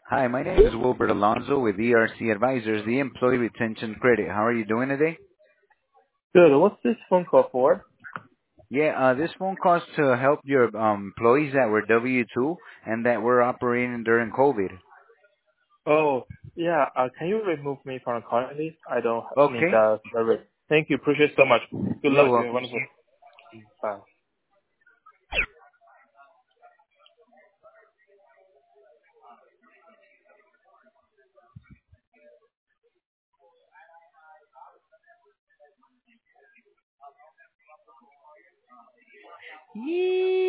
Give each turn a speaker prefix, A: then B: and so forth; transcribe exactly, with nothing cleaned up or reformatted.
A: Hi, my name is Wilbert Alonso with E R C Advisors, the Employee Retention Credit. How are you doing today?
B: Good. What's this phone call for?
A: Yeah, uh, this phone call is to help your um, employees that were W two and that were operating during COVID.
B: Oh, yeah. Uh, can you remove me from the calling list? I don't need
A: Okay,
B: that service. Thank you. Appreciate so much. Good
A: you're
B: luck. You have a
A: welcome,
B: wonderful.
A: sir.
B: Bye.
A: Yee.